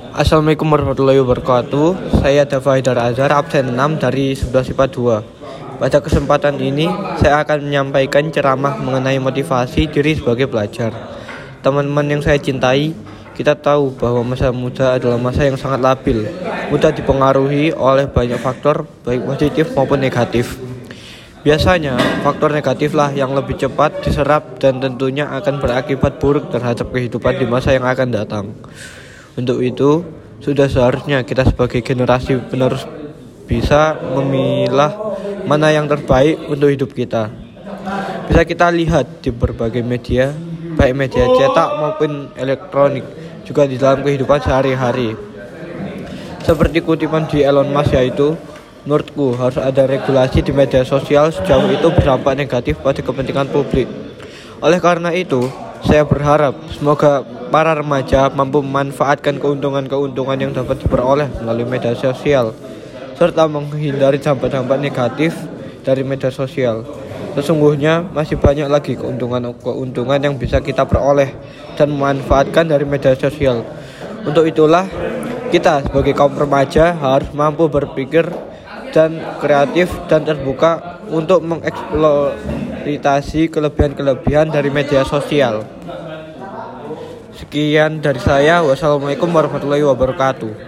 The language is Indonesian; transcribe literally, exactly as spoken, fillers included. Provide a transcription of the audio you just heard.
Assalamualaikum warahmatullahi wabarakatuh. Saya Dava Haidar Azhar, absen enam dari sebelas I P A dua. Pada kesempatan ini, saya akan menyampaikan ceramah mengenai motivasi diri sebagai pelajar. Teman-teman yang saya cintai, kita tahu bahwa masa muda adalah masa yang sangat labil, mudah dipengaruhi oleh banyak faktor, baik positif maupun negatif. Biasanya, faktor negatiflah yang lebih cepat diserap dan tentunya akan berakibat buruk terhadap kehidupan di masa yang akan datang. Untuk itu, sudah seharusnya kita sebagai generasi penerus bisa memilah mana yang terbaik untuk hidup kita. Bisa kita lihat di berbagai media, baik media cetak maupun elektronik, juga di dalam kehidupan sehari-hari. Seperti kutipan di Elon Musk, yaitu, menurutku harus ada regulasi di media sosial sejauh itu berdampak negatif pada kepentingan publik. Oleh karena itu, saya berharap semoga para remaja mampu memanfaatkan keuntungan-keuntungan yang dapat diperoleh melalui media sosial, serta menghindari dampak-dampak negatif dari media sosial. Sesungguhnya masih banyak lagi keuntungan-keuntungan yang bisa kita peroleh dan memanfaatkan dari media sosial. Untuk itulah, kita sebagai kaum remaja harus mampu berpikir dan kreatif dan terbuka untuk mengeksploitasi kelebihan-kelebihan dari media sosial. Sekian dari saya. Wassalamualaikum warahmatullahi wabarakatuh.